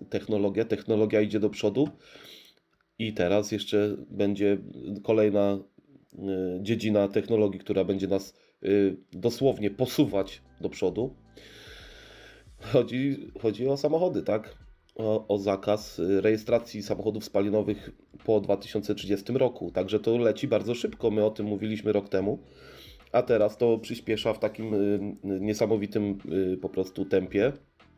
technologia idzie do przodu i teraz jeszcze będzie kolejna dziedzina technologii, która będzie nas dosłownie posuwać do przodu. Chodzi o samochody, tak? O zakaz rejestracji samochodów spalinowych po 2030 roku. Także to leci bardzo szybko. My o tym mówiliśmy rok temu, a teraz to przyspiesza w takim niesamowitym po prostu tempie,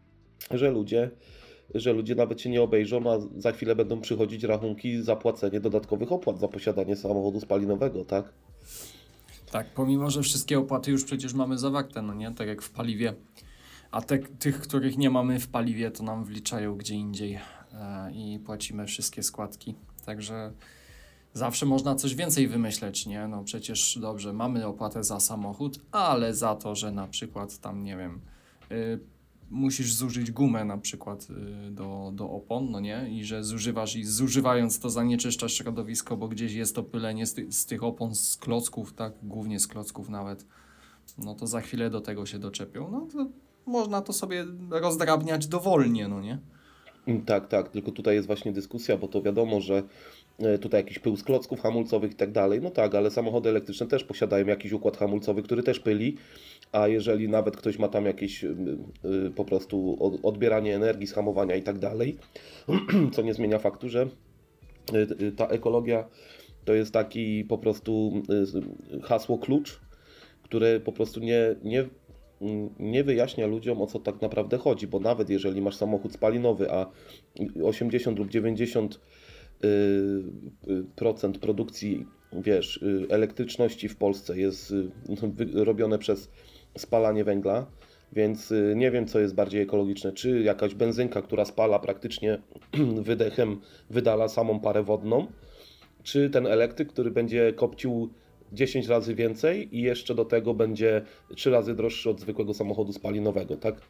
że ludzie nawet się nie obejrzą, a za chwilę będą przychodzić rachunki za płacenie dodatkowych opłat za posiadanie samochodu spalinowego, tak? Tak, pomimo, że wszystkie opłaty już przecież mamy zawarte, no nie? Tak jak w paliwie. A tych, których nie mamy w paliwie, to nam wliczają gdzie indziej i płacimy wszystkie składki. Także zawsze można coś więcej wymyśleć, nie? No przecież dobrze, mamy opłatę za samochód, ale za to, że na przykład tam, nie wiem, musisz zużyć gumę na przykład do opon, no nie? I że zużywasz i zużywając to zanieczyszczasz środowisko, bo gdzieś jest to pylenie z tych opon z klocków, tak? Głównie z klocków nawet. No to za chwilę do tego się doczepią. No to można to sobie rozdrabniać dowolnie, no nie? Tak, tylko tutaj jest właśnie dyskusja, bo to wiadomo, że tutaj jakiś pył z klocków hamulcowych i tak dalej, no tak, ale samochody elektryczne też posiadają jakiś układ hamulcowy, który też pyli, a jeżeli nawet ktoś ma tam jakieś po prostu odbieranie energii z hamowania i tak dalej, co nie zmienia faktu, że ta ekologia to jest taki po prostu hasło klucz, które po prostu nie wyjaśnia ludziom, o co tak naprawdę chodzi, bo nawet jeżeli masz samochód spalinowy, a 80 lub 90 procent produkcji, wiesz, elektryczności w Polsce jest robione przez spalanie węgla, więc nie wiem, co jest bardziej ekologiczne, czy jakaś benzynka, która spala praktycznie wydechem, wydala samą parę wodną, czy ten elektryk, który będzie kopcił 10 razy więcej i jeszcze do tego będzie 3 razy droższy od zwykłego samochodu spalinowego, tak?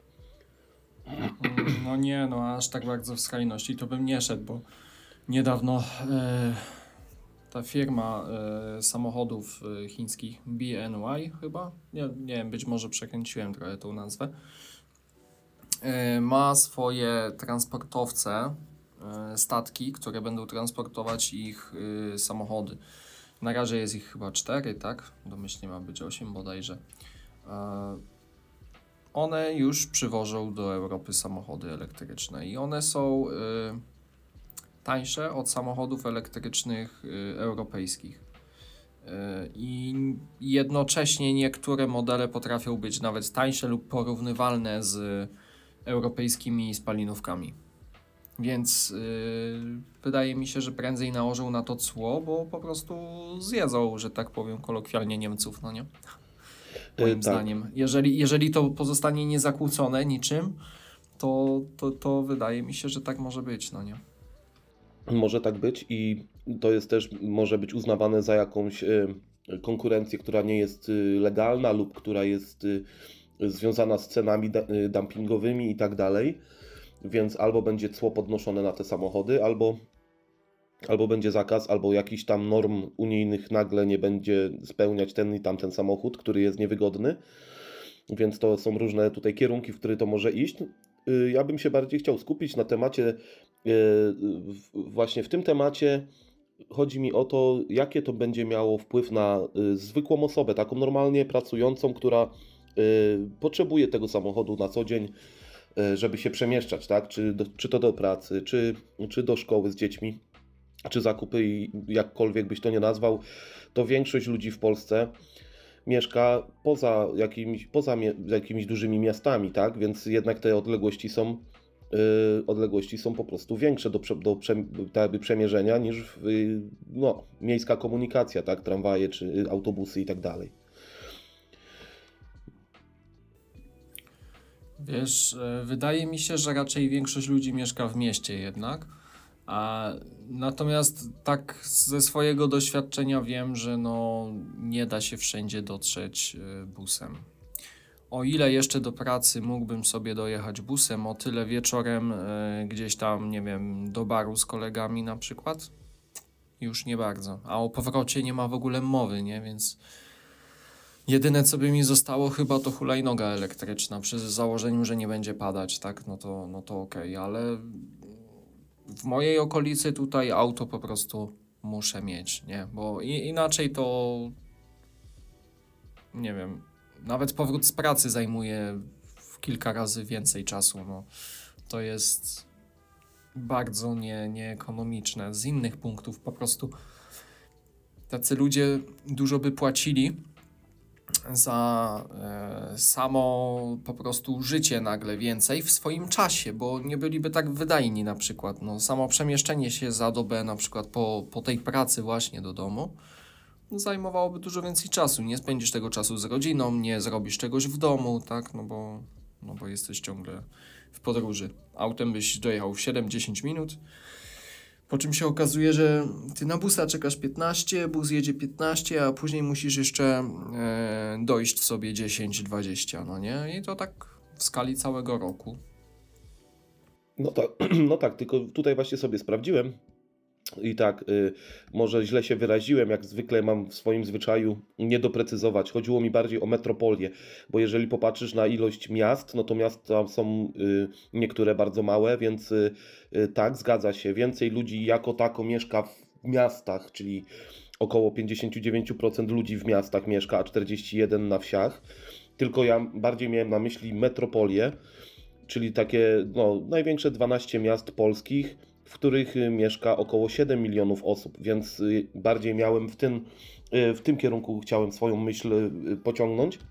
No nie, no aż tak bardzo w skrajności to bym nie szedł, bo niedawno ta firma samochodów chińskich BNY chyba, nie wiem, być może przekręciłem trochę tą nazwę, ma swoje transportowce, statki, które będą transportować ich samochody. Na razie jest ich chyba 4, tak? Domyślnie ma być 8 bodajże. One już przywożą do Europy samochody elektryczne i one są tańsze od samochodów elektrycznych europejskich. I jednocześnie niektóre modele potrafią być nawet tańsze lub porównywalne z europejskimi spalinówkami. Więc wydaje mi się, że prędzej nałożą na to cło, bo po prostu zjedzą, że tak powiem kolokwialnie, Niemców, no nie? Moim zdaniem. Jeżeli to pozostanie niezakłócone niczym, to wydaje mi się, że tak może być, no nie? Może tak być i to jest też, może być uznawane za jakąś konkurencję, która nie jest legalna lub która jest związana z cenami dumpingowymi i tak dalej. Więc albo będzie cło podnoszone na te samochody, albo będzie zakaz, albo jakiś tam norm unijnych nagle nie będzie spełniać ten i tamten samochód, który jest niewygodny. Więc to są różne tutaj kierunki, w które to może iść. Ja bym się bardziej chciał skupić na temacie, właśnie w tym temacie chodzi mi o to, jakie to będzie miało wpływ na zwykłą osobę, taką normalnie pracującą, która potrzebuje tego samochodu na co dzień, żeby się przemieszczać, tak? Czy to do pracy, czy do szkoły z dziećmi, czy zakupy i jakkolwiek byś to nie nazwał, to większość ludzi w Polsce mieszka poza jakimiś dużymi miastami, tak? Więc jednak te odległości są po prostu większe do przemierzenia niż miejska komunikacja, tak? Tramwaje czy autobusy i tak dalej. Wiesz, wydaje mi się, że raczej większość ludzi mieszka w mieście jednak, natomiast tak ze swojego doświadczenia wiem, że nie da się wszędzie dotrzeć busem. O ile jeszcze do pracy mógłbym sobie dojechać busem, o tyle wieczorem gdzieś tam, nie wiem, do baru z kolegami na przykład, już nie bardzo. A o powrocie nie ma w ogóle mowy, nie? Więc jedyne, co by mi zostało chyba to hulajnoga elektryczna, przy założeniu, że nie będzie padać, tak? No to okej, ale w mojej okolicy tutaj auto po prostu muszę mieć, nie? Bo inaczej to, nie wiem, nawet powrót z pracy zajmuje w kilka razy więcej czasu, no. To jest bardzo nieekonomiczne. Z innych punktów po prostu tacy ludzie dużo by płacili za samo po prostu życie nagle więcej w swoim czasie, bo nie byliby tak wydajni na przykład. No, samo przemieszczenie się za dobę na przykład po tej pracy właśnie do domu zajmowałoby dużo więcej czasu. Nie spędzisz tego czasu z rodziną, nie zrobisz czegoś w domu, tak, no bo jesteś ciągle w podróży. Autem byś dojechał w 7-10 minut, po czym się okazuje, że ty na busa czekasz 15, bus jedzie 15, a później musisz jeszcze dojść sobie 10-20, no nie? I to tak w skali całego roku. No tak, no tak, tylko tutaj właśnie sobie sprawdziłem i tak, może źle się wyraziłem, jak zwykle mam w swoim zwyczaju nie doprecyzować. Chodziło mi bardziej o metropolię, bo jeżeli popatrzysz na ilość miast, no to miasta są niektóre bardzo małe, więc tak, zgadza się. Więcej ludzi jako tako mieszka w miastach, czyli około 59% ludzi w miastach mieszka, a 41% na wsiach. Tylko ja bardziej miałem na myśli metropolię, czyli takie no, największe 12 miast polskich, w których mieszka około 7 milionów osób, więc bardziej miałem w tym kierunku chciałem swoją myśl pociągnąć,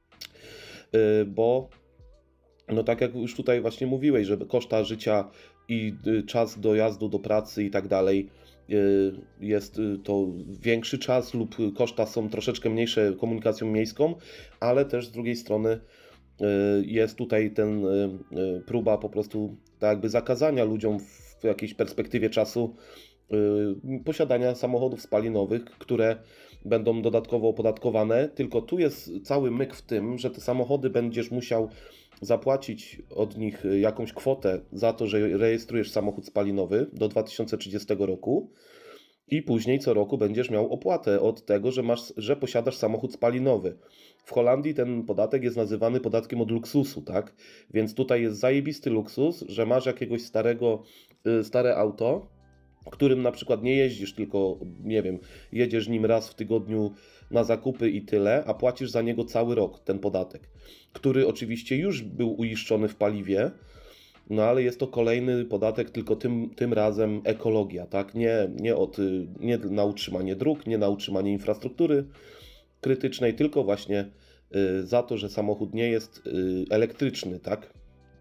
bo no tak jak już tutaj właśnie mówiłeś, że koszta życia i czas dojazdu do pracy i tak dalej jest to większy czas lub koszta są troszeczkę mniejsze komunikacją miejską, ale też z drugiej strony jest tutaj próba po prostu tak jakby zakazania ludziom w jakiejś perspektywie czasu posiadania samochodów spalinowych, które będą dodatkowo opodatkowane, tylko tu jest cały myk w tym, że te samochody będziesz musiał zapłacić od nich jakąś kwotę za to, że rejestrujesz samochód spalinowy do 2030 roku i później co roku będziesz miał opłatę od tego, że posiadasz samochód spalinowy. W Holandii ten podatek jest nazywany podatkiem od luksusu, tak? Więc tutaj jest zajebisty luksus, że masz jakiegoś stare auto, którym na przykład nie jeździsz, tylko nie wiem, jedziesz nim raz w tygodniu na zakupy i tyle, a płacisz za niego cały rok ten podatek, który oczywiście już był uiszczony w paliwie, no ale jest to kolejny podatek, tylko tym razem ekologia, tak? Nie na utrzymanie dróg, nie na utrzymanie infrastruktury krytycznej, tylko właśnie za to, że samochód nie jest elektryczny, tak?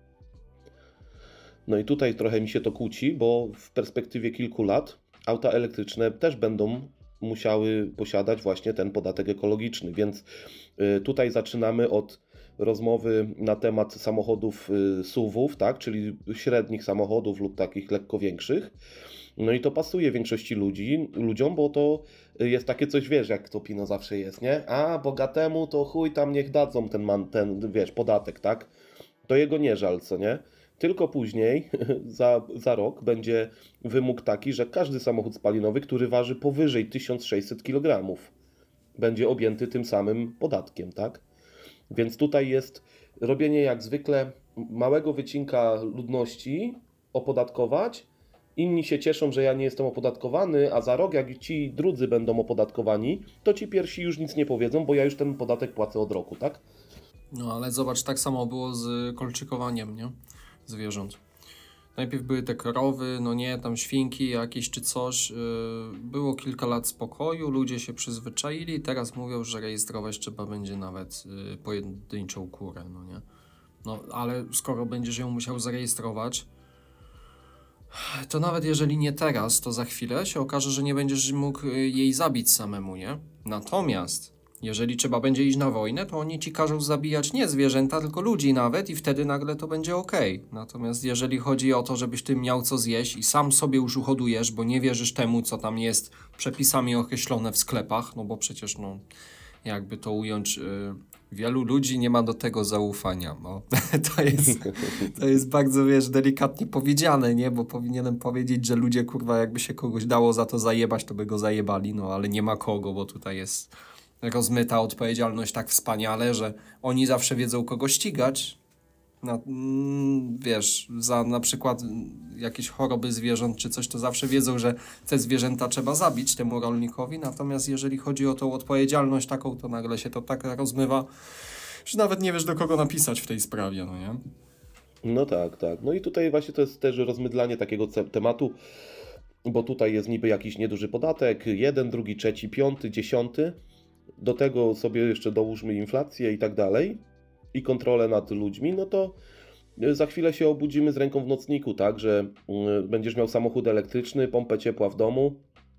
No i tutaj trochę mi się to kłóci, bo w perspektywie kilku lat auta elektryczne też będą musiały posiadać właśnie ten podatek ekologiczny, więc tutaj zaczynamy od rozmowy na temat samochodów SUV-ów, tak, czyli średnich samochodów lub takich lekko większych. No i to pasuje większości ludziom, bo to jest takie coś, wiesz, jak to Pino zawsze jest, nie? A bogatemu to chuj tam niech dadzą ten wiesz, podatek, tak? To jego nie żal, co nie? Tylko później, za rok, będzie wymóg taki, że każdy samochód spalinowy, który waży powyżej 1600 kg, będzie objęty tym samym podatkiem, tak? Więc tutaj jest robienie jak zwykle małego wycinka ludności, opodatkować. Inni się cieszą, że ja nie jestem opodatkowany, a za rok jak ci drudzy będą opodatkowani, to ci pierwsi już nic nie powiedzą, bo ja już ten podatek płacę od roku, tak? No ale zobacz, tak samo było z kolczykowaniem, nie? Zwierząt. Najpierw były te krowy, no nie, tam świnki jakieś czy coś. Było kilka lat spokoju, ludzie się przyzwyczaili, teraz mówią, że rejestrować trzeba będzie nawet pojedynczą kurę, no nie? No ale skoro będziesz ją musiał zarejestrować, to nawet jeżeli nie teraz, to za chwilę się okaże, że nie będziesz mógł jej zabić samemu, nie? Natomiast jeżeli trzeba będzie iść na wojnę, to oni ci każą zabijać nie zwierzęta, tylko ludzi nawet i wtedy nagle to będzie okej. Natomiast jeżeli chodzi o to, żebyś ty miał co zjeść i sam sobie już uhodujesz, bo nie wierzysz temu, co tam jest przepisami określone w sklepach, no bo przecież, no, jakby to ująć, wielu ludzi nie ma do tego zaufania. No. To jest bardzo, wiesz, delikatnie powiedziane, nie? Bo powinienem powiedzieć, że ludzie, kurwa, jakby się kogoś dało za to zajebać, to by go zajebali, no ale nie ma kogo, bo tutaj jest rozmyta odpowiedzialność tak wspaniale, że oni zawsze wiedzą, kogo ścigać. Wiesz, za na przykład jakieś choroby zwierząt czy coś, to zawsze wiedzą, że te zwierzęta trzeba zabić temu rolnikowi, natomiast jeżeli chodzi o tą odpowiedzialność taką, to nagle się to tak rozmywa, że nawet nie wiesz, do kogo napisać w tej sprawie, no nie? No tak, tak. No i tutaj właśnie to jest też rozmydlanie takiego tematu, bo tutaj jest niby jakiś nieduży podatek, jeden, drugi, trzeci, piąty, dziesiąty. Do tego sobie jeszcze dołóżmy inflację i tak dalej i kontrolę nad ludźmi, no to za chwilę się obudzimy z ręką w nocniku, tak, że będziesz miał samochód elektryczny, pompę ciepła w domu,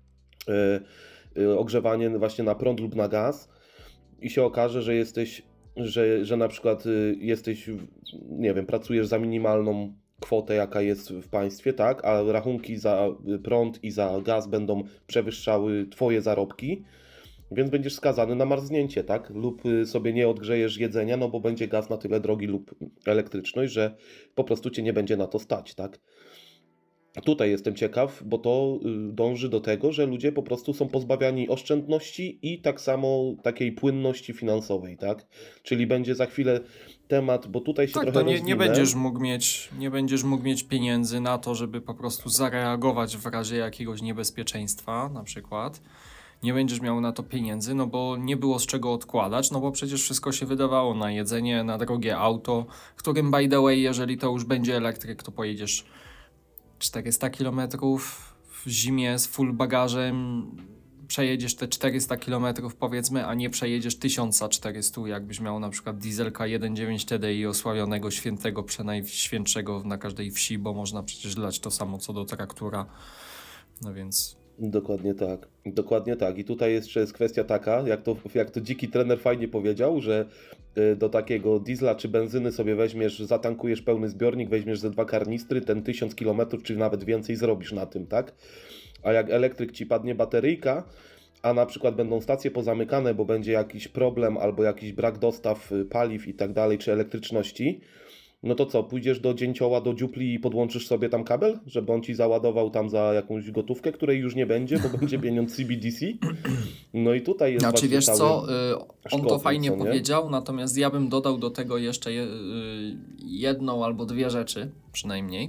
ogrzewanie właśnie na prąd lub na gaz i się okaże, że jesteś, że na przykład jesteś, nie wiem, pracujesz za minimalną kwotę, jaka jest w państwie, tak, a rachunki za prąd i za gaz będą przewyższały Twoje zarobki, więc będziesz skazany na marznięcie, tak? Lub sobie nie odgrzejesz jedzenia, no bo będzie gaz na tyle drogi lub elektryczność, że po prostu cię nie będzie na to stać, tak? Tutaj jestem ciekaw, bo to dąży do tego, że ludzie po prostu są pozbawiani oszczędności i tak samo takiej płynności finansowej, tak? Czyli będzie za chwilę temat, bo tutaj się Tak, trochę to nie rozwinę. będziesz mógł mieć pieniędzy na to, żeby po prostu zareagować w razie jakiegoś niebezpieczeństwa, na przykład. Nie będziesz miał na to pieniędzy, no bo nie było z czego odkładać, no bo przecież wszystko się wydawało na jedzenie, na drogie auto, którym by the way, jeżeli to już będzie elektryk, to pojedziesz 400 km w zimie z full bagażem, przejedziesz te 400 km powiedzmy, a nie przejedziesz 1400, jakbyś miał na przykład dieselka 1.9 TDI osławionego świętego, przenajświętszego na każdej wsi, bo można przecież dać to samo co do traktora, no więc... Dokładnie tak, dokładnie tak. I tutaj jeszcze jest kwestia taka, jak to dziki trener fajnie powiedział, że do takiego diesla czy benzyny sobie weźmiesz, zatankujesz pełny zbiornik, weźmiesz ze 2 karnistry, ten 1000 km czy nawet więcej zrobisz na tym, tak? A jak elektryk ci padnie bateryjka, a na przykład będą stacje pozamykane, bo będzie jakiś problem albo jakiś brak dostaw paliw i tak dalej, czy elektryczności, no to co, pójdziesz do dzięcioła, do dziupli i podłączysz sobie tam kabel, żeby on ci załadował tam za jakąś gotówkę, której już nie będzie, bo będzie pieniądz CBDC. No i tutaj jest Znaczy właśnie wiesz cały co, on to szkopuł, fajnie co nie? powiedział, natomiast ja bym dodał do tego jeszcze jedną albo dwie rzeczy przynajmniej.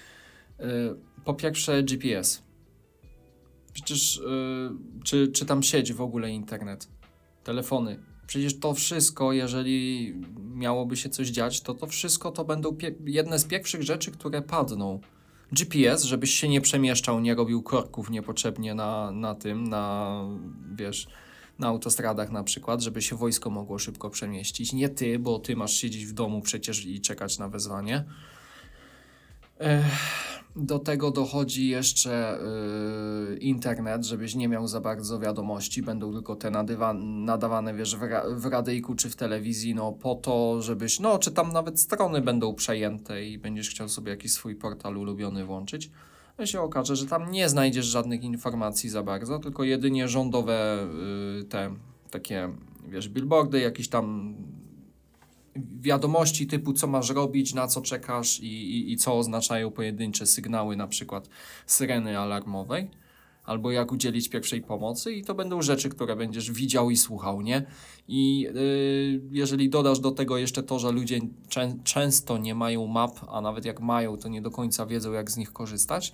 Po pierwsze GPS. Przecież czy tam sieć w ogóle internet, telefony. Przecież to wszystko, jeżeli miałoby się coś dziać, to wszystko to będą jedne z pierwszych rzeczy, które padną. GPS, żebyś się nie przemieszczał, nie robił korków niepotrzebnie wiesz, na autostradach na przykład, żeby się wojsko mogło szybko przemieścić. Nie ty, bo ty masz siedzieć w domu przecież i czekać na wezwanie. Do tego dochodzi jeszcze internet, żebyś nie miał za bardzo wiadomości, będą tylko te nadawane, wiesz, w radyjku czy w telewizji, no po to, żebyś, no czy tam nawet strony będą przejęte i będziesz chciał sobie jakiś swój portal ulubiony włączyć, no się okaże, że tam nie znajdziesz żadnych informacji za bardzo, tylko jedynie rządowe te takie, wiesz, billboardy, jakieś tam wiadomości typu co masz robić, na co czekasz i co oznaczają pojedyncze sygnały, na przykład syreny alarmowej, albo jak udzielić pierwszej pomocy i to będą rzeczy, które będziesz widział i słuchał, nie? I jeżeli dodasz do tego jeszcze to, że ludzie często nie mają map, a nawet jak mają, to nie do końca wiedzą jak z nich korzystać,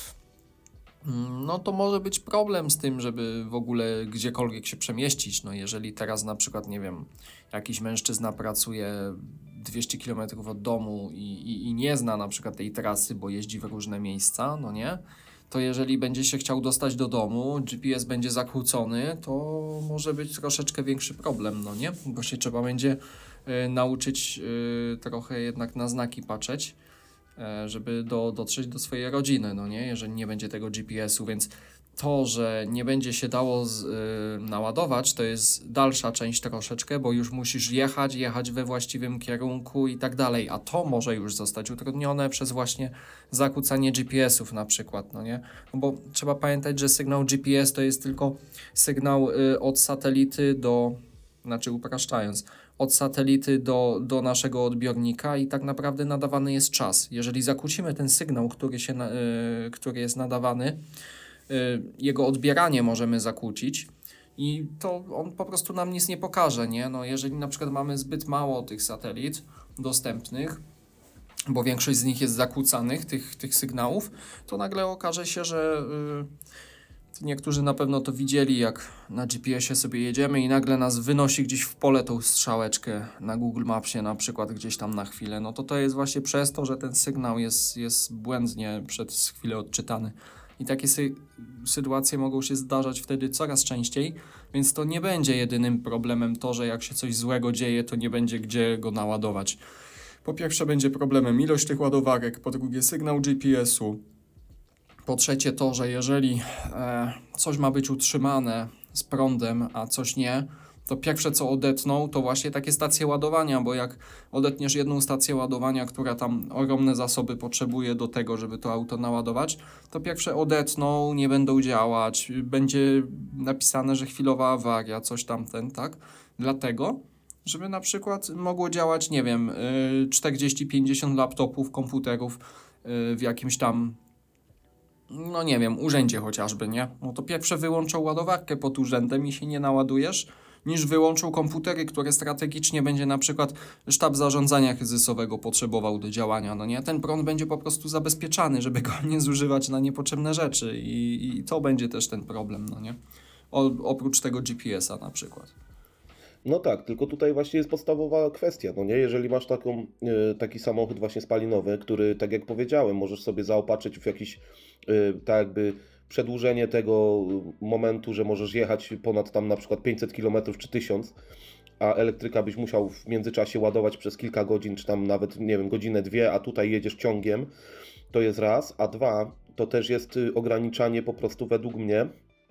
no to może być problem z tym, żeby w ogóle gdziekolwiek się przemieścić. No jeżeli teraz na przykład, nie wiem, jakiś mężczyzna pracuje 200 km od domu i nie zna na przykład tej trasy, bo jeździ w różne miejsca, no nie? To jeżeli będzie się chciał dostać do domu, GPS będzie zakłócony, to może być troszeczkę większy problem, no nie? Bo się trzeba będzie nauczyć trochę jednak na znaki patrzeć, żeby dotrzeć do swojej rodziny, no nie? Jeżeli nie będzie tego GPS-u, więc to, że nie będzie się dało naładować, to jest dalsza część troszeczkę, bo już musisz jechać we właściwym kierunku i tak dalej, a to może już zostać utrudnione przez właśnie zakłócanie GPS-ów na przykład, no nie? No bo trzeba pamiętać, że sygnał GPS to jest tylko sygnał od satelity znaczy upraszczając, od satelity do naszego odbiornika i tak naprawdę nadawany jest czas. Jeżeli zakłócimy ten sygnał, który jest nadawany, jego odbieranie możemy zakłócić i to on po prostu nam nic nie pokaże, nie? No jeżeli na przykład mamy zbyt mało tych satelit dostępnych, bo większość z nich jest zakłócanych, tych sygnałów, to nagle okaże się, że niektórzy na pewno to widzieli, jak na GPS-ie sobie jedziemy i nagle nas wynosi gdzieś w pole tą strzałeczkę na Google Mapsie na przykład gdzieś tam na chwilę. No to jest właśnie przez to, że ten sygnał jest błędnie przez chwilę odczytany. I takie sytuacje mogą się zdarzać wtedy coraz częściej, więc to nie będzie jedynym problemem to, że jak się coś złego dzieje, to nie będzie gdzie go naładować. Po pierwsze będzie problemem ilość tych ładowarek, po drugie sygnał GPS-u, po trzecie to, że jeżeli coś ma być utrzymane z prądem, a coś nie, to pierwsze co odetną to właśnie takie stacje ładowania, bo jak odetniesz jedną stację ładowania, która tam ogromne zasoby potrzebuje do tego, żeby to auto naładować, to pierwsze odetną, nie będą działać, będzie napisane, że chwilowa awaria, coś tamten, tak? Dlatego, żeby na przykład mogło działać, nie wiem, 40-50 laptopów, komputerów w jakimś tam, no nie wiem, urzędzie chociażby, nie? No to pierwsze wyłączą ładowarkę pod urzędem i się nie naładujesz, niż wyłączą komputery, które strategicznie będzie na przykład sztab zarządzania kryzysowego potrzebował do działania, no nie? Ten prąd będzie po prostu zabezpieczany, żeby go nie zużywać na niepotrzebne rzeczy i to będzie też ten problem, no nie? Oprócz tego GPS-a na przykład. No tak, tylko tutaj właśnie jest podstawowa kwestia, no nie? Jeżeli masz taki samochód właśnie spalinowy, który, tak jak powiedziałem, możesz sobie zaopatrzyć w jakiś, tak jakby przedłużenie tego momentu, że możesz jechać ponad tam na przykład 500 km czy 1000, a elektryka byś musiał w międzyczasie ładować przez kilka godzin, czy tam nawet, nie wiem, godzinę, dwie, a tutaj jedziesz ciągiem, to jest raz, a dwa, to też jest ograniczanie po prostu według mnie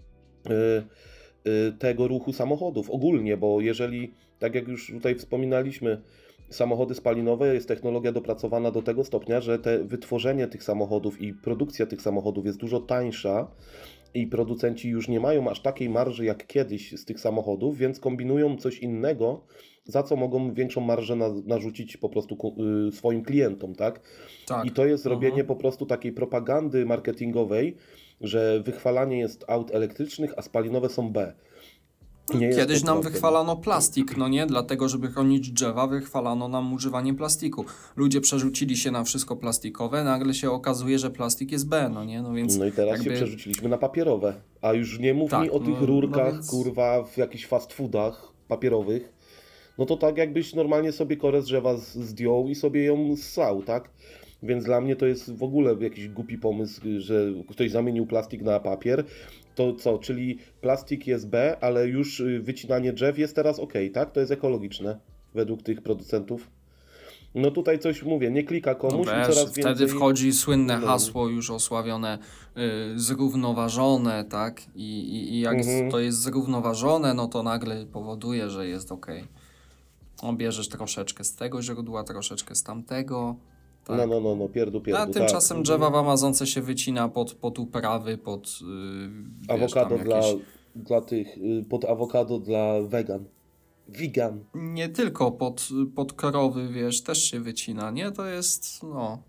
tego ruchu samochodów ogólnie, bo jeżeli, tak jak już tutaj wspominaliśmy, samochody spalinowe, jest technologia dopracowana do tego stopnia, że wytworzenie tych samochodów i produkcja tych samochodów jest dużo tańsza i producenci już nie mają aż takiej marży jak kiedyś z tych samochodów, więc kombinują coś innego, za co mogą większą marżę narzucić po prostu swoim klientom, tak? I Tak. to jest robienie po prostu takiej propagandy marketingowej, że wychwalanie jest aut elektrycznych, a spalinowe są B. Nie jest Kiedyś to nam prawda. wychwalano plastik, no nie? Dlatego, żeby chronić drzewa, wychwalano nam używanie plastiku. Ludzie przerzucili się na wszystko plastikowe, nagle się okazuje, że plastik jest B, no nie? No więc No i teraz jakby... się przerzuciliśmy na papierowe. A już nie mów Tak, mi o tych no rurkach, więc... kurwa, w jakichś fast foodach papierowych. No to tak jakbyś normalnie sobie korę z drzewa zdjął i sobie ją ssał, tak? Więc dla mnie to jest w ogóle jakiś głupi pomysł, że ktoś zamienił plastik na papier. To co, czyli plastik jest B, ale już wycinanie drzew jest teraz OK, tak? To jest ekologiczne według tych producentów. No tutaj coś mówię, nie klika No komuś i wiesz, coraz wtedy więcej... wchodzi słynne No. hasło już osławione, zrównoważone, tak? I jak to jest zrównoważone, no to nagle powoduje, że jest ok. No, bierzesz troszeczkę z tego źródła, troszeczkę z tamtego. Tak. No, pierdu, A tak. tymczasem drzewa w Amazonce się wycina pod uprawy, pod wiesz, Awokado tam jakieś... dla tych, pod awokado dla wegan. Vegan. Nie tylko pod krowy, wiesz, też się wycina, nie? To jest, no...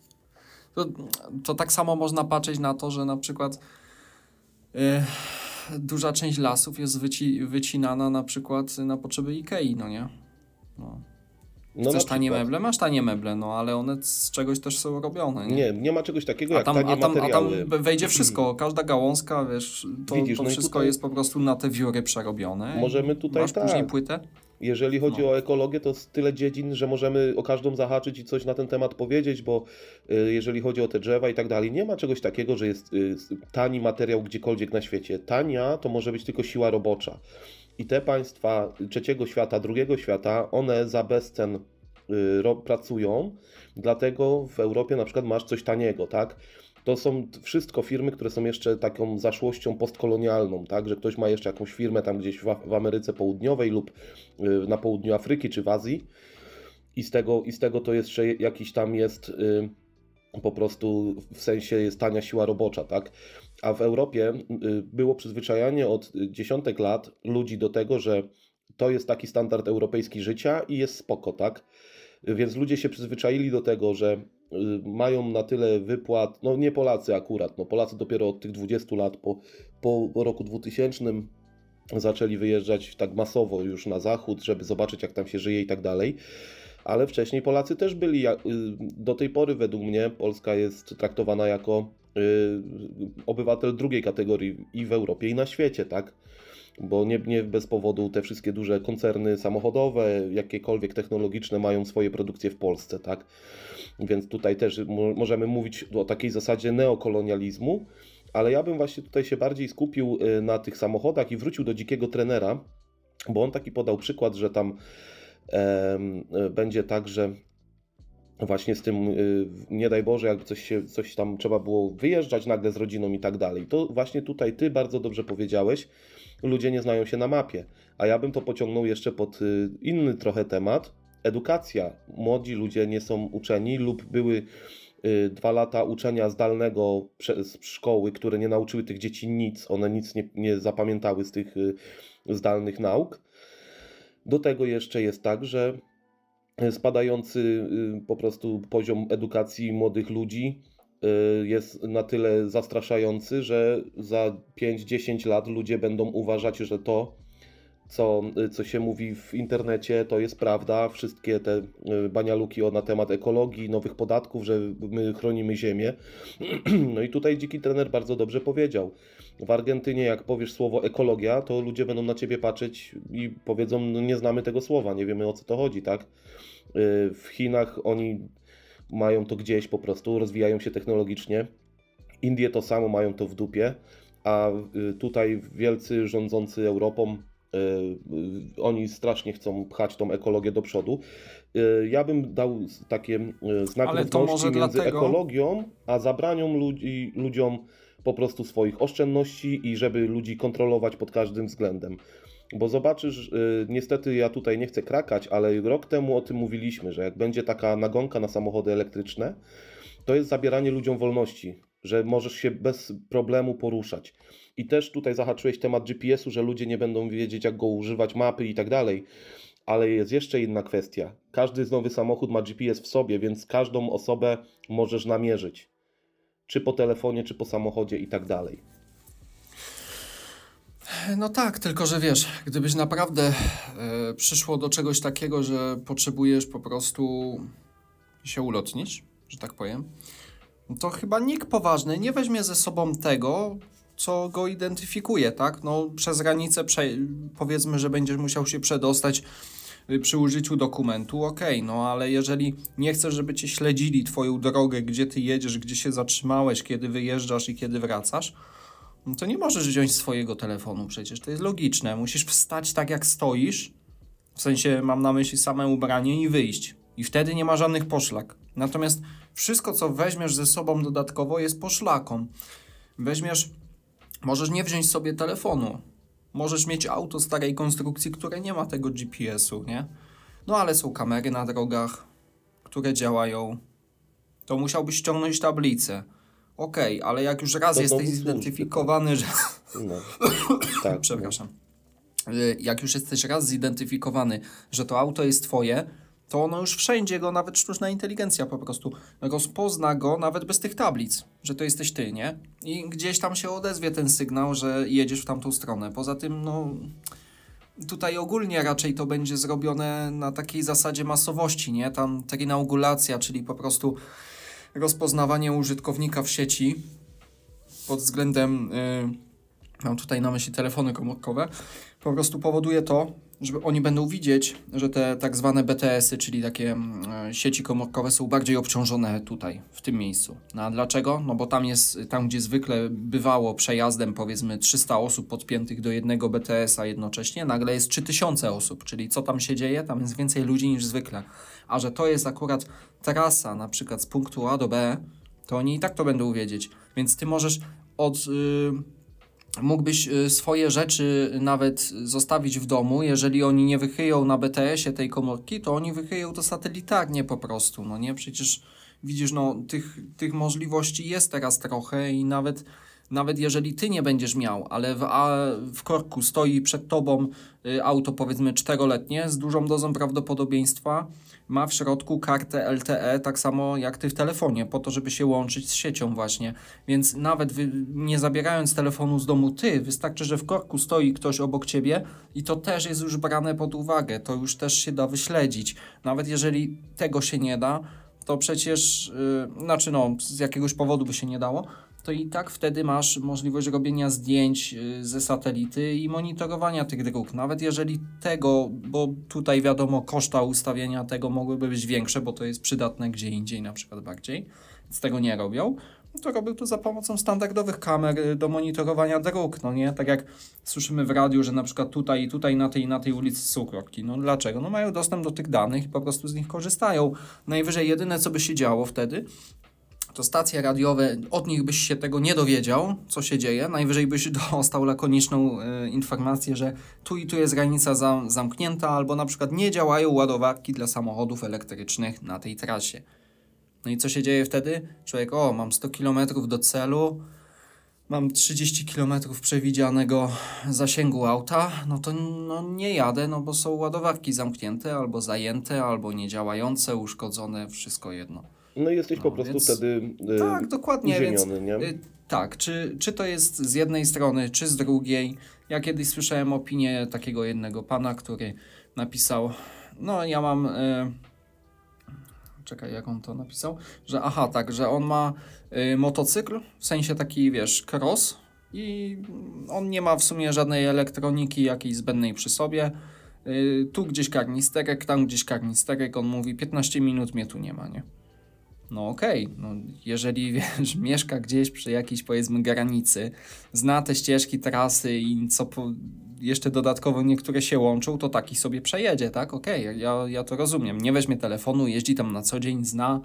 To tak samo można patrzeć na to, że na przykład duża część lasów jest wycinana na przykład na potrzeby Ikei, no nie? No. No Chcesz na tanie przykład. meble? Masz tanie meble, no ale one z czegoś też są robione, nie? Nie ma czegoś takiego A jak tam, tanie a tam materiały. wejdzie wszystko, każda gałązka, wiesz, Widzisz, to no i wszystko tutaj jest po prostu na te wióry przerobione. możemy i tutaj masz później tak. płytę. Jeżeli chodzi No. o ekologię, to jest tyle dziedzin, że możemy o każdą zahaczyć i coś na ten temat powiedzieć, bo jeżeli chodzi o te drzewa i tak dalej, nie ma czegoś takiego, że jest tani materiał gdziekolwiek na świecie. Tania to może być tylko siła robocza. I te państwa trzeciego świata, drugiego świata, one za bezcen pracują, dlatego w Europie na przykład masz coś taniego, tak? To są wszystko firmy, które są jeszcze taką zaszłością postkolonialną, tak? Że ktoś ma jeszcze jakąś firmę tam gdzieś w Ameryce Południowej lub na południu Afryki czy w Azji i z tego to jeszcze jakiś tam jest po prostu w sensie jest tania siła robocza, tak? A w Europie było przyzwyczajanie od dziesiątek lat ludzi do tego, że to jest taki standard europejski życia i jest spoko, tak? Więc ludzie się przyzwyczaili do tego, że mają na tyle wypłat, no nie Polacy akurat, no Polacy dopiero od tych 20 lat po roku 2000 zaczęli wyjeżdżać tak masowo już na zachód, żeby zobaczyć jak tam się żyje i tak dalej. ale wcześniej Polacy też byli, do tej pory według mnie Polska jest traktowana jako obywatel drugiej kategorii i w Europie, i na świecie, tak? Bo nie bez powodu te wszystkie duże koncerny samochodowe, jakiekolwiek technologiczne mają swoje produkcje w Polsce, tak? Więc tutaj też możemy mówić o takiej zasadzie neokolonializmu, ale ja bym właśnie tutaj się bardziej skupił na tych samochodach i wrócił do Dzikiego Trenera, bo on taki podał przykład, że tam będzie tak, że właśnie z tym, nie daj Boże, jakby coś tam trzeba było wyjeżdżać nagle z rodziną i tak dalej. To właśnie tutaj ty bardzo dobrze powiedziałeś, ludzie nie znają się na mapie, a ja bym to pociągnął jeszcze pod inny trochę temat, edukacja. Młodzi ludzie nie są uczeni lub były 2 lata uczenia zdalnego przez szkoły, które nie nauczyły tych dzieci nic, one nic nie zapamiętały z tych zdalnych nauk. Do tego jeszcze jest tak, że spadający po prostu poziom edukacji młodych ludzi jest na tyle zastraszający, że za 5-10 lat ludzie będą uważać, że to, co się mówi w internecie, to jest prawda. Wszystkie te banialuki na temat ekologii, nowych podatków, że my chronimy ziemię. No i tutaj Dziki Trener bardzo dobrze powiedział. W Argentynie, jak powiesz słowo ekologia, to ludzie będą na ciebie patrzeć i powiedzą, no nie znamy tego słowa, nie wiemy, o co to chodzi, tak? W Chinach oni mają to gdzieś po prostu, rozwijają się technologicznie. Indie to samo, mają to w dupie, a tutaj wielcy rządzący Europą, oni strasznie chcą pchać tą ekologię do przodu. Ja bym dał takie znak Ale to równości może między dlatego- ekologią, a zabranią ludziom po prostu swoich oszczędności i żeby ludzi kontrolować pod każdym względem. Bo zobaczysz, niestety ja tutaj nie chcę krakać, ale rok temu o tym mówiliśmy, że jak będzie taka nagonka na samochody elektryczne, to jest zabieranie ludziom wolności, że możesz się bez problemu poruszać. I też tutaj zahaczyłeś temat GPS-u, że ludzie nie będą wiedzieć, jak go używać, mapy i tak dalej. Ale jest jeszcze inna kwestia. Każdy nowy samochód ma GPS w sobie, więc każdą osobę możesz namierzyć. Czy po telefonie, czy po samochodzie i tak dalej. No tak, tylko że wiesz, gdybyś naprawdę przyszło do czegoś takiego, że potrzebujesz po prostu się ulotnić, że tak powiem, to chyba nikt poważny nie weźmie ze sobą tego, co go identyfikuje, tak? No przez granicę powiedzmy, że będziesz musiał się przedostać przy użyciu dokumentu, okej, no ale jeżeli nie chcesz, żeby cię śledzili twoją drogę, gdzie ty jedziesz, gdzie się zatrzymałeś, kiedy wyjeżdżasz i kiedy wracasz, no to nie możesz wziąć swojego telefonu przecież, to jest logiczne. Musisz wstać tak jak stoisz, w sensie mam na myśli same ubranie i wyjść. I wtedy nie ma żadnych poszlak. Natomiast wszystko, co weźmiesz ze sobą dodatkowo jest poszlaką. Możesz nie wziąć sobie telefonu. Możesz mieć auto starej konstrukcji, które nie ma tego GPS-u, nie? No ale są kamery na drogach, które działają. To musiałbyś ściągnąć tablicę. Okej, ale jak już raz To jesteś dowód zidentyfikowany, że... No, tak. Przepraszam. Jak już jesteś raz zidentyfikowany, że to auto jest twoje, to ono już wszędzie go, nawet sztuczna inteligencja po prostu rozpozna go nawet bez tych tablic, że to jesteś ty, nie? I gdzieś tam się odezwie ten sygnał, że jedziesz w tamtą stronę. Poza tym, no... Tutaj ogólnie raczej to będzie zrobione na takiej zasadzie masowości, nie? Tam triangulacja, czyli po prostu rozpoznawanie użytkownika w sieci pod względem, mam tutaj na myśli telefony komórkowe, po prostu powoduje to, że oni będą widzieć, że te tak zwane BTS-y, czyli takie sieci komórkowe są bardziej obciążone tutaj, w tym miejscu. No a dlaczego? No bo tam gdzie zwykle bywało przejazdem powiedzmy 300 osób podpiętych do jednego BTS-a jednocześnie, nagle jest 3000 osób, czyli co tam się dzieje? Tam jest więcej ludzi niż zwykle. A że to jest akurat trasa na przykład z punktu A do B, to oni i tak to będą wiedzieć. Więc ty możesz mógłbyś swoje rzeczy nawet zostawić w domu, jeżeli oni nie wychyją na BTS-ie tej komórki, to oni wychyją to satelitarnie po prostu, no nie? Przecież widzisz, no tych możliwości jest teraz trochę i nawet nawet jeżeli ty nie będziesz miał, ale w korku stoi przed tobą auto powiedzmy 4-letnie z dużą dozą prawdopodobieństwa, ma w środku kartę LTE, tak samo jak ty w telefonie, po to, żeby się łączyć z siecią właśnie. Więc nawet nie zabierając telefonu z domu ty, wystarczy, że w korku stoi ktoś obok ciebie i to też jest już brane pod uwagę, to już też się da wyśledzić. Nawet jeżeli tego się nie da, to przecież, z jakiegoś powodu by się nie dało, to i tak wtedy masz możliwość robienia zdjęć ze satelity i monitorowania tych dróg. Nawet jeżeli tego, bo tutaj wiadomo koszta ustawienia tego mogłyby być większe, bo to jest przydatne gdzie indziej na przykład bardziej, więc tego nie robią, to robią to za pomocą standardowych kamer do monitorowania dróg, no nie? Tak jak słyszymy w radiu, że na przykład tutaj na tej ulicy są korki. No dlaczego? No mają dostęp do tych danych i po prostu z nich korzystają. Najwyżej jedyne, co by się działo wtedy, to stacje radiowe, od nich byś się tego nie dowiedział, co się dzieje. Najwyżej byś dostał lakoniczną informację, że tu i tu jest granica zamknięta, albo na przykład nie działają ładowarki dla samochodów elektrycznych na tej trasie. No i co się dzieje wtedy? Człowiek, mam 100 km do celu, mam 30 km przewidzianego zasięgu auta, no to nie jadę, no bo są ładowarki zamknięte, albo zajęte, albo niedziałające, uszkodzone, wszystko jedno. No i jesteś po prostu wtedy tak, dokładnie, uziemiony, nie? Tak, czy to jest z jednej strony, czy z drugiej. Ja kiedyś słyszałem opinię takiego jednego pana, który napisał, ja mam... Czekaj, jak on to napisał? Że on ma motocykl, w sensie taki, cross i on nie ma w sumie żadnej elektroniki jakiejś zbędnej przy sobie. Tu gdzieś karnisterek, tam gdzieś karnisterek, on mówi 15 minut mnie tu nie ma, nie? No okej, jeżeli mieszka gdzieś przy jakiejś powiedzmy granicy, zna te ścieżki, trasy i jeszcze dodatkowo niektóre się łączą, to taki sobie przejedzie, tak? Okej, ja to rozumiem. Nie weźmie telefonu, jeździ tam na co dzień, zna.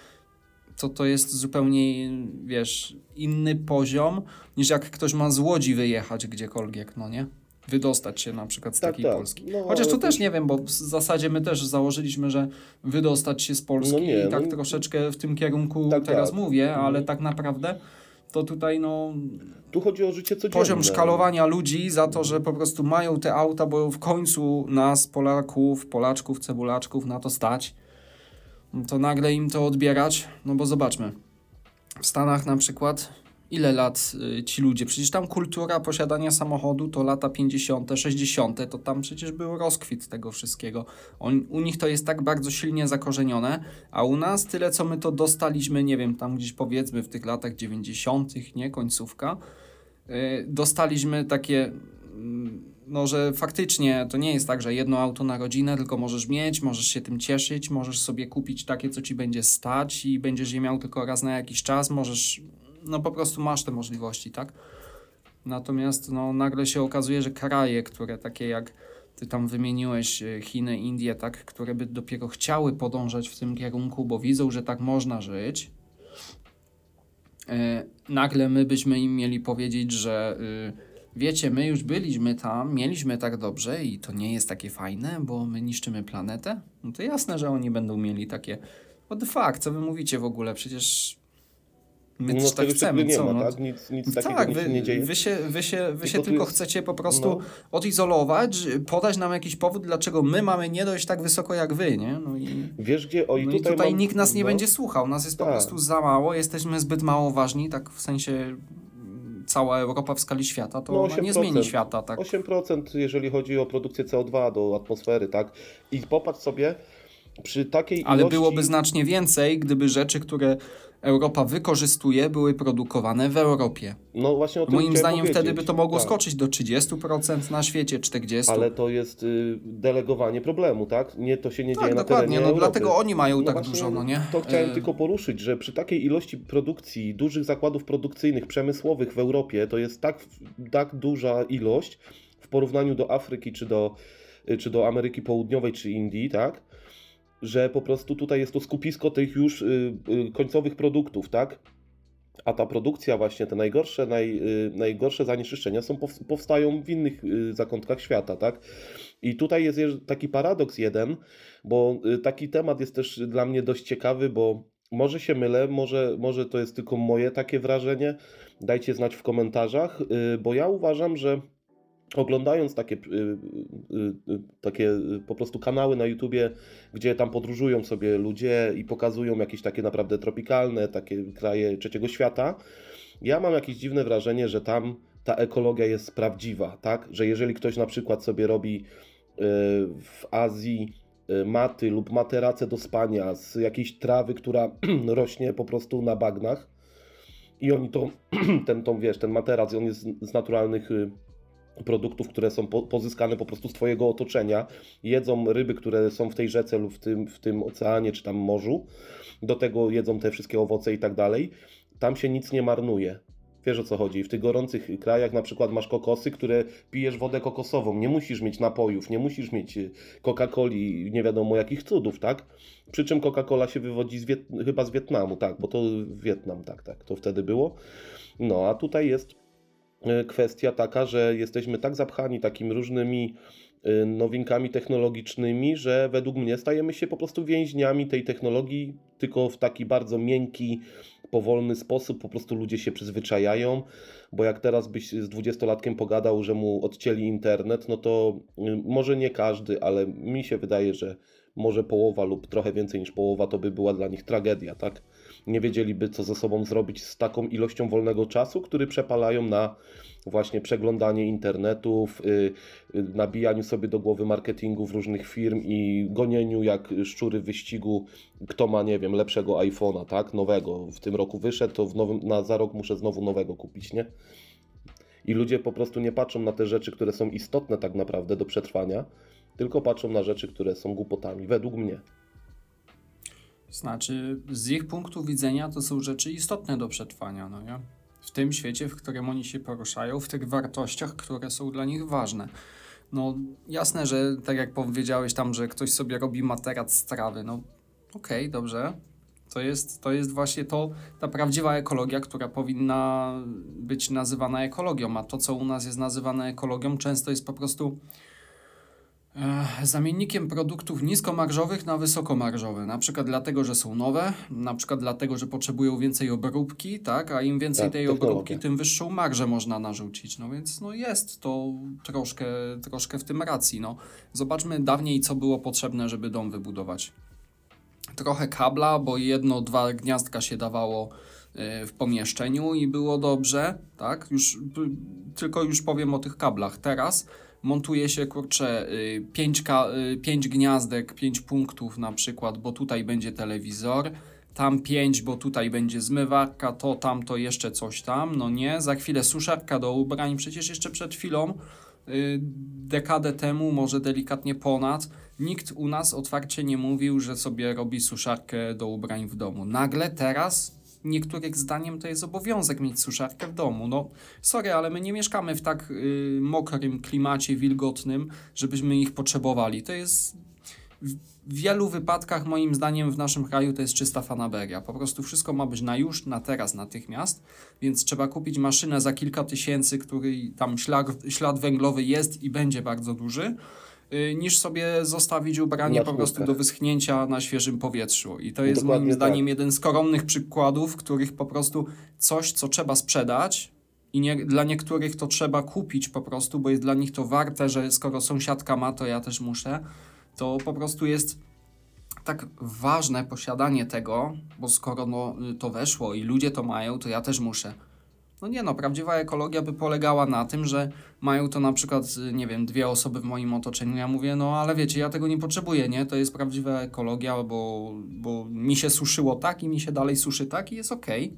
To jest zupełnie, inny poziom, niż jak ktoś ma z Łodzi wyjechać gdziekolwiek, no nie? Wydostać się na przykład z takiej Polski. Chociaż tu też nie wiem, bo w zasadzie my też założyliśmy, że wydostać się z Polski i tak troszeczkę w tym kierunku teraz mówię, ale tak naprawdę to tutaj tu chodzi o życie codzienne. Poziom szkalowania ludzi za to, że po prostu mają te auta, bo w końcu nas, Polaczków, cebulaczków na to stać, to nagle im to odbierać, bo zobaczmy, w Stanach na przykład ile lat ci ludzie, przecież tam kultura posiadania samochodu to lata 50., 60., to tam przecież był rozkwit tego wszystkiego. U nich to jest tak bardzo silnie zakorzenione, a u nas tyle, co my to dostaliśmy, nie wiem, tam gdzieś powiedzmy w tych latach 90., nie, końcówka, dostaliśmy takie, że faktycznie to nie jest tak, że jedno auto na rodzinę, tylko możesz mieć, możesz się tym cieszyć, możesz sobie kupić takie, co ci będzie stać i będziesz je miał tylko raz na jakiś czas, możesz... po prostu masz te możliwości, tak? Natomiast nagle się okazuje, że kraje, które takie jak ty tam wymieniłeś, Chiny, Indie, tak, które by dopiero chciały podążać w tym kierunku, bo widzą, że tak można żyć, nagle my byśmy im mieli powiedzieć, że wiecie, my już byliśmy tam, mieliśmy tak dobrze i to nie jest takie fajne, bo my niszczymy planetę. No to jasne, że oni będą mieli takie what the fuck, co wy mówicie w ogóle, przecież my też tak chcemy, nie co? ma, tak? Nic takiego nic się nie dzieje. Wy się tylko chcecie po prostu odizolować, podać nam jakiś powód, dlaczego my mamy nie dojść tak wysoko jak wy, nie? Wiesz gdzie? I tutaj nikt nas nie będzie słuchał, nas jest po prostu za mało, jesteśmy zbyt mało ważni, tak w sensie cała Europa w skali świata, to ona nie zmieni świata, tak? 8% jeżeli chodzi o produkcję CO2 do atmosfery, tak? I popatrz sobie, przy takiej ilości... Ale byłoby znacznie więcej, gdyby rzeczy, które Europa wykorzystuje, były produkowane w Europie. No właśnie o tym Moim zdaniem powiedzieć. wtedy by to mogło skoczyć do 30% na świecie, 40%. Ale to jest delegowanie problemu, tak? To się nie dzieje na terenie dokładnie, Europy. Dlatego oni mają tak dużo, nie? To chciałem tylko poruszyć, że przy takiej ilości produkcji, dużych zakładów produkcyjnych, przemysłowych w Europie, to jest tak duża ilość w porównaniu do Afryki, czy do Ameryki Południowej, czy Indii, tak? Że po prostu tutaj jest to skupisko tych już końcowych produktów, tak? A ta produkcja właśnie, te najgorsze zanieczyszczenia powstają w innych zakątkach świata, tak? I tutaj jest taki paradoks jeden, bo taki temat jest też dla mnie dość ciekawy, bo Może się mylę, może to jest tylko moje takie wrażenie. Dajcie znać w komentarzach, bo ja uważam, że oglądając takie po prostu kanały na YouTubie, gdzie tam podróżują sobie ludzie i pokazują jakieś takie naprawdę tropikalne, takie kraje trzeciego świata, ja mam jakieś dziwne wrażenie, że tam ta ekologia jest prawdziwa, tak? Że jeżeli ktoś na przykład sobie robi w Azji maty lub materace do spania z jakiejś trawy, która rośnie po prostu na bagnach i oni to, ten materac, on jest z naturalnych produktów, które są pozyskane po prostu z twojego otoczenia, jedzą ryby, które są w tej rzece lub w tym oceanie czy tam morzu, do tego jedzą te wszystkie owoce i tak dalej, tam się nic nie marnuje. Wiesz, o co chodzi? W tych gorących krajach na przykład masz kokosy, które pijesz wodę kokosową, nie musisz mieć napojów, nie musisz mieć Coca-Coli, nie wiadomo jakich cudów, tak? Przy czym Coca-Cola się wywodzi chyba z Wietnamu, tak, bo to Wietnam, tak, to wtedy było. No, a tutaj jest kwestia taka, że jesteśmy tak zapchani takimi różnymi nowinkami technologicznymi, że według mnie stajemy się po prostu więźniami tej technologii, tylko w taki bardzo miękki, powolny sposób, po prostu ludzie się przyzwyczajają, bo jak teraz byś z 20-latkiem pogadał, że mu odcięli internet, no to może nie każdy, ale mi się wydaje, że może połowa lub trochę więcej niż połowa to by była dla nich tragedia, tak? Nie wiedzieliby, co ze sobą zrobić z taką ilością wolnego czasu, który przepalają na właśnie przeglądanie internetów, nabijaniu sobie do głowy marketingów różnych firm i gonieniu jak szczury w wyścigu, kto ma, nie wiem, lepszego iPhone'a, tak? Nowego. W tym roku wyszedł, to za rok muszę znowu nowego kupić, nie? I ludzie po prostu nie patrzą na te rzeczy, które są istotne tak naprawdę do przetrwania, tylko patrzą na rzeczy, które są głupotami, według mnie. Znaczy, z ich punktu widzenia to są rzeczy istotne do przetrwania, no nie? W tym świecie, w którym oni się poruszają, w tych wartościach, które są dla nich ważne. No jasne, że tak jak powiedziałeś tam, że ktoś sobie robi materac z trawy, no okej, dobrze. To jest właśnie ta prawdziwa ekologia, która powinna być nazywana ekologią, a to, co u nas jest nazywane ekologią, często jest po prostu zamiennikiem produktów niskomarżowych na wysokomarżowe. Na przykład dlatego, że są nowe, na przykład dlatego, że potrzebują więcej obróbki, tak? A im więcej tej obróbki, tym wyższą marżę można narzucić. No więc jest to troszkę w tym racji. No. Zobaczmy dawniej, co było potrzebne, żeby dom wybudować. Trochę kabla, bo 1-2 gniazdka się dawało w pomieszczeniu i było dobrze, tak? Tylko już powiem o tych kablach. Teraz montuje się, 5 gniazdek, 5 punktów na przykład, bo tutaj będzie telewizor, tam 5, bo tutaj będzie zmywarka, to tamto jeszcze coś tam, no nie, za chwilę suszarka do ubrań, przecież jeszcze przed chwilą, dekadę temu, może delikatnie ponad, nikt u nas otwarcie nie mówił, że sobie robi suszarkę do ubrań w domu. Nagle teraz niektórych zdaniem to jest obowiązek mieć suszarkę w domu. No sorry, ale my nie mieszkamy w tak mokrym klimacie, wilgotnym, żebyśmy ich potrzebowali. To jest w wielu wypadkach moim zdaniem w naszym kraju to jest czysta fanaberia. Po prostu wszystko ma być na już, na teraz, natychmiast, więc trzeba kupić maszynę za kilka tysięcy, której tam ślad węglowy jest i będzie bardzo duży, niż sobie zostawić ubranie po prostu do wyschnięcia na świeżym powietrzu. I to jest dokładnie moim zdaniem jeden z koronnych przykładów, w których po prostu coś, co trzeba sprzedać i dla niektórych to trzeba kupić po prostu, bo jest dla nich to warte, że skoro sąsiadka ma, to ja też muszę. To po prostu jest tak ważne posiadanie tego, bo skoro to weszło i ludzie to mają, to ja też muszę. Prawdziwa ekologia by polegała na tym, że mają to na przykład, nie wiem, 2 osoby w moim otoczeniu. Ja mówię, ale wiecie, ja tego nie potrzebuję, nie? To jest prawdziwa ekologia, bo mi się suszyło tak i mi się dalej suszy tak i jest okej.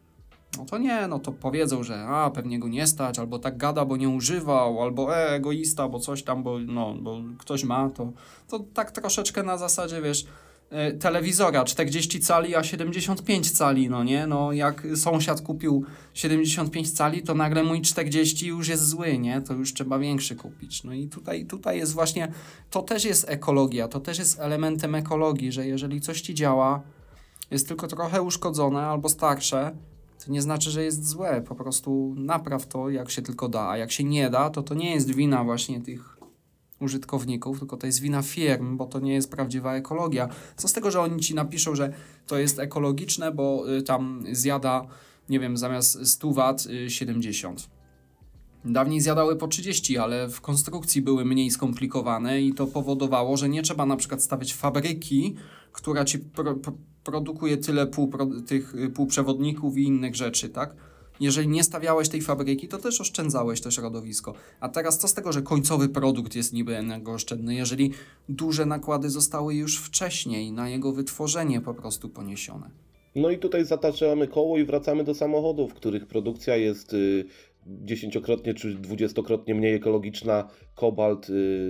To powiedzą, że pewnie go nie stać, albo tak gada, bo nie używał, albo egoista, bo coś tam, bo ktoś ma, to tak troszeczkę na zasadzie, wiesz, telewizora 40 cali, a 75 cali, jak sąsiad kupił 75 cali, to nagle mój 40 już jest zły, nie? To już trzeba większy kupić. No i tutaj jest właśnie, to też jest ekologia, to też jest elementem ekologii, że jeżeli coś ci działa, jest tylko trochę uszkodzone albo starsze, to nie znaczy, że jest złe, po prostu napraw to jak się tylko da, a jak się nie da, to nie jest wina właśnie tych użytkowników, tylko to jest wina firm, bo to nie jest prawdziwa ekologia. Co z tego, że oni ci napiszą, że to jest ekologiczne, bo tam zjada, nie wiem, zamiast 100 W 70. Dawniej zjadały po 30, ale w konstrukcji były mniej skomplikowane i to powodowało, że nie trzeba na przykład stawiać fabryki, która ci produkuje tyle tych półprzewodników i innych rzeczy, tak? Jeżeli nie stawiałeś tej fabryki, to też oszczędzałeś to środowisko. A teraz co z tego, że końcowy produkt jest niby energooszczędny, jeżeli duże nakłady zostały już wcześniej na jego wytworzenie po prostu poniesione. No i tutaj zataczamy koło i wracamy do samochodów, których produkcja jest 10-krotnie czy 20-krotnie mniej ekologiczna, kobalt,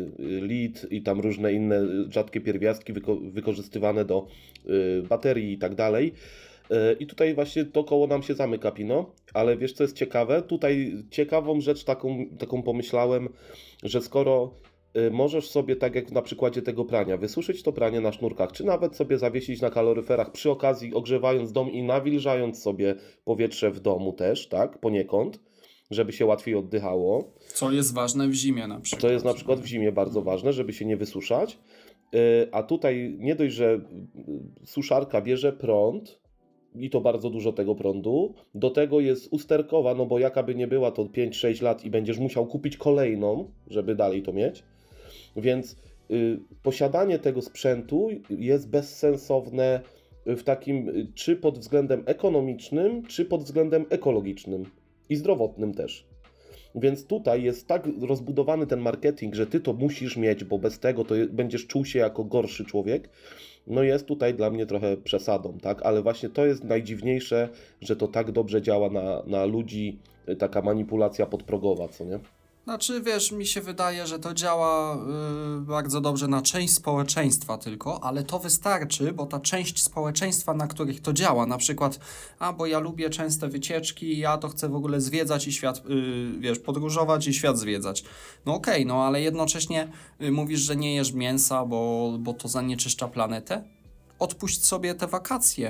lit i tam różne inne rzadkie pierwiastki wykorzystywane do baterii i tak dalej. I tutaj właśnie to koło nam się zamyka, Pino, ale wiesz co jest ciekawe? Tutaj ciekawą rzecz taką pomyślałem, że skoro możesz sobie, tak jak na przykładzie tego prania, wysuszyć to pranie na sznurkach, czy nawet sobie zawiesić na kaloryferach, przy okazji ogrzewając dom i nawilżając sobie powietrze w domu też, tak, poniekąd, żeby się łatwiej oddychało. Co jest ważne w zimie na przykład. To jest na przykład w zimie bardzo ważne, żeby się nie wysuszać. A tutaj nie dość, że suszarka bierze prąd, i to bardzo dużo tego prądu, do tego jest usterkowa, no bo jaka by nie była, to 5-6 lat i będziesz musiał kupić kolejną, żeby dalej to mieć. Więc posiadanie tego sprzętu jest bezsensowne w takim, czy pod względem ekonomicznym, czy pod względem ekologicznym i zdrowotnym też. Więc tutaj jest tak rozbudowany ten marketing, że ty to musisz mieć, bo bez tego to będziesz czuł się jako gorszy człowiek. No jest tutaj dla mnie trochę przesadą, tak? Ale właśnie to jest najdziwniejsze, że to tak dobrze działa na ludzi, taka manipulacja podprogowa, co nie? Znaczy, wiesz, mi się wydaje, że to działa bardzo dobrze na część społeczeństwa tylko, ale to wystarczy, bo ta część społeczeństwa, na których to działa, na przykład, bo ja lubię częste wycieczki, ja to chcę w ogóle zwiedzać i świat, wiesz, podróżować i świat zwiedzać. No okej, no ale jednocześnie mówisz, że nie jesz mięsa, bo to zanieczyszcza planetę? Odpuść sobie te wakacje.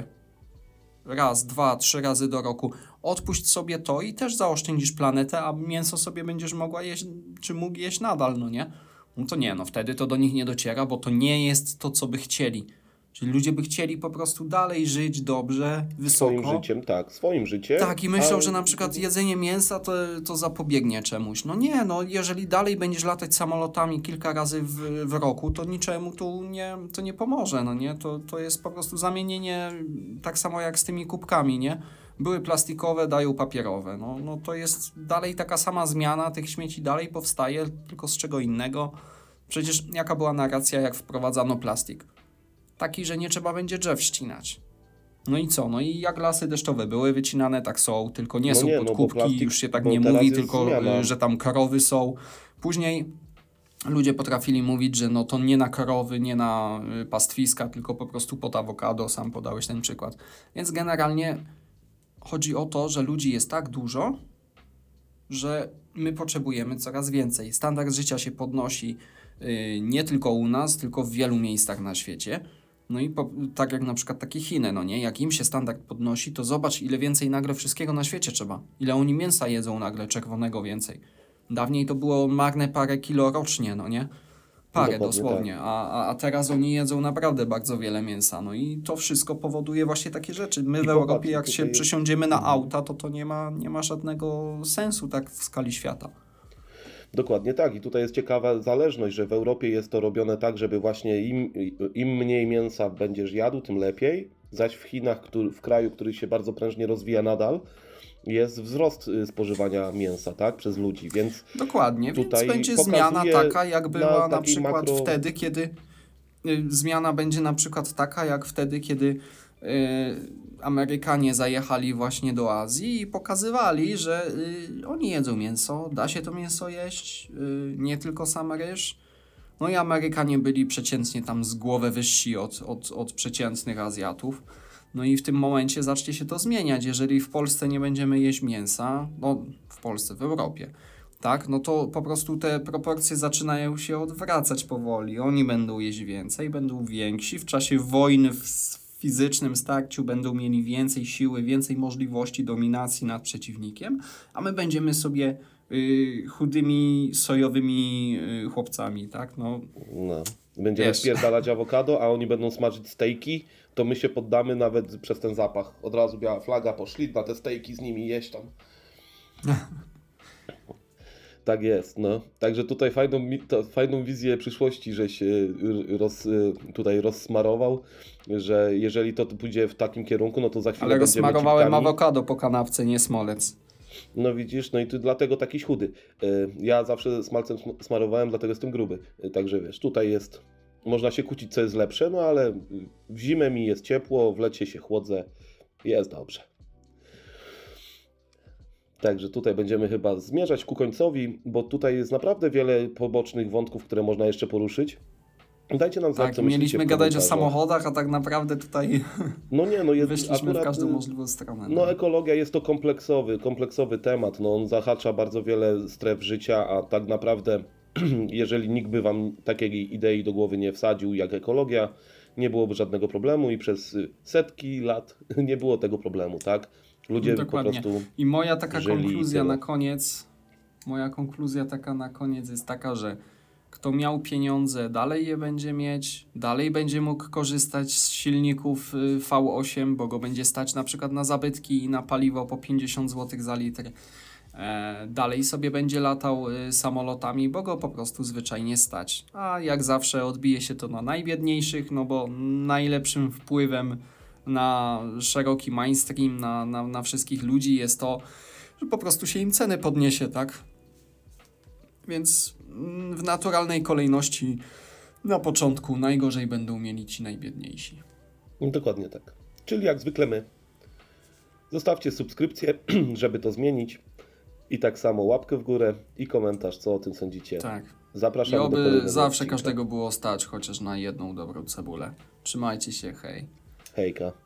1, 2, 3 razy do roku. Odpuść sobie to i też zaoszczędzisz planetę, a mięso sobie będziesz mogła jeść, czy mógł jeść nadal, no nie? No to nie, no wtedy to do nich nie dociera, bo to nie jest to, co by chcieli. Czyli ludzie by chcieli po prostu dalej żyć dobrze, wysoko. Swoim życiem, tak, swoim życiem. Tak, i myślą, że na przykład jedzenie mięsa to zapobiegnie czemuś. No nie, no jeżeli dalej będziesz latać samolotami kilka razy w roku, to niczemu to nie pomoże, no nie? To jest po prostu zamienienie, tak samo jak z tymi kubkami, nie? Były plastikowe, dają papierowe. No to jest dalej taka sama zmiana, tych śmieci dalej powstaje, tylko z czego innego. Przecież jaka była narracja, jak wprowadzano plastik? Taki, że nie trzeba będzie drzew ścinać. No i co? No i jak lasy deszczowe były wycinane, tak są, tylko nie są pod kubki, plastik, już się tak bo nie teraz mówi, jest tylko zmiana. że tam krowy są. Później ludzie potrafili mówić, że no to nie na krowy, nie na pastwiska, tylko po prostu pod awokado, sam podałeś ten przykład. Więc generalnie chodzi o to, że ludzi jest tak dużo, że my potrzebujemy coraz więcej. Standard życia się podnosi nie tylko u nas, tylko w wielu miejscach na świecie. No i tak jak na przykład takie Chiny, no nie? Jak im się standard podnosi, to zobacz, ile więcej nagle wszystkiego na świecie trzeba. Ile oni mięsa jedzą nagle czerwonego więcej. Dawniej to było marne parę kilo rocznie, no nie? Parę Dokładnie dosłownie. tak. A teraz oni jedzą naprawdę bardzo wiele mięsa. No i to wszystko powoduje właśnie takie rzeczy. My w popatrz, Europie, jak tutaj się jest- przesiądziemy na auta, to nie ma żadnego sensu tak w skali świata. Dokładnie tak. I tutaj jest ciekawa zależność, że w Europie jest to robione tak, żeby właśnie im mniej mięsa będziesz jadł, tym lepiej. Zaś w Chinach, w kraju, który się bardzo prężnie rozwija nadal, jest wzrost spożywania mięsa, tak, przez ludzi, więc Dokładnie, więc tutaj będzie pokazuje zmiana taka, jak była na takiej przykład wtedy, kiedy zmiana będzie na przykład taka, jak wtedy, kiedy Amerykanie zajechali właśnie do Azji i pokazywali, że oni jedzą mięso, da się to mięso jeść, nie tylko sam ryż. No i Amerykanie byli przeciętnie tam z głowę wyżsi od przeciętnych Azjatów. No i w tym momencie zacznie się to zmieniać. Jeżeli w Polsce nie będziemy jeść mięsa, no w Polsce, w Europie, tak, no to po prostu te proporcje zaczynają się odwracać powoli. Oni będą jeść więcej, będą więksi. W czasie wojny w fizycznym starciu będą mieli więcej siły, więcej możliwości dominacji nad przeciwnikiem, a my będziemy sobie chudymi, sojowymi chłopcami, tak? No, No. Będziemy Wiesz. spierdalać awokado, a oni będą smażyć stejki, to my się poddamy nawet przez ten zapach. Od razu biała flaga, poszli na te stejki z nimi jeść tam. Tak jest, no. Także tutaj fajną wizję przyszłości, żeś tutaj rozsmarował, że jeżeli to pójdzie w takim kierunku, no to za chwilę ale będziemy rozsmarowałem cipkami. awokado po kanapce, nie smolec. No widzisz, no i ty dlatego takiś chudy. Ja zawsze smalcem smarowałem, dlatego jestem gruby. Także wiesz, tutaj jest, można się kłócić, co jest lepsze, no ale w zimę mi jest ciepło, w lecie się chłodzę, jest dobrze. Także tutaj będziemy chyba zmierzać ku końcowi, bo tutaj jest naprawdę wiele pobocznych wątków, które można jeszcze poruszyć. Dajcie nam znać, Tak, co myślicie mieliśmy w gadać o komentarzach. samochodach, a tak naprawdę tutaj No nie, no jest wyszliśmy w akurat, każdą możliwą stronę. no ekologia jest to kompleksowy temat, no on zahacza bardzo wiele stref życia, a tak naprawdę jeżeli nikt by wam takiej idei do głowy nie wsadził jak ekologia, nie byłoby żadnego problemu i przez setki lat nie było tego problemu, tak? Ludzie Dokładnie. po prostu I moja taka żyli konkluzja tyle. na koniec, jest taka, że kto miał pieniądze, dalej je będzie mieć, dalej będzie mógł korzystać z silników V8, bo go będzie stać na przykład na zabytki i na paliwo po 50 zł za litr. Dalej sobie będzie latał samolotami, bo go po prostu zwyczajnie stać. A jak zawsze odbije się to na najbiedniejszych, no bo najlepszym wpływem na szeroki mainstream, na wszystkich ludzi jest to, że po prostu się im ceny podniesie, tak? Więc w naturalnej kolejności na początku najgorzej będą mieli ci najbiedniejsi. Dokładnie tak. Czyli jak zwykle my. Zostawcie subskrypcję, żeby to zmienić. I tak samo łapkę w górę i komentarz, co o tym sądzicie. Tak. I Zapraszamy do oby kolejnego zawsze odcinka. każdego było stać chociaż na jedną dobrą cebulę. Trzymajcie się, hej. Hejka.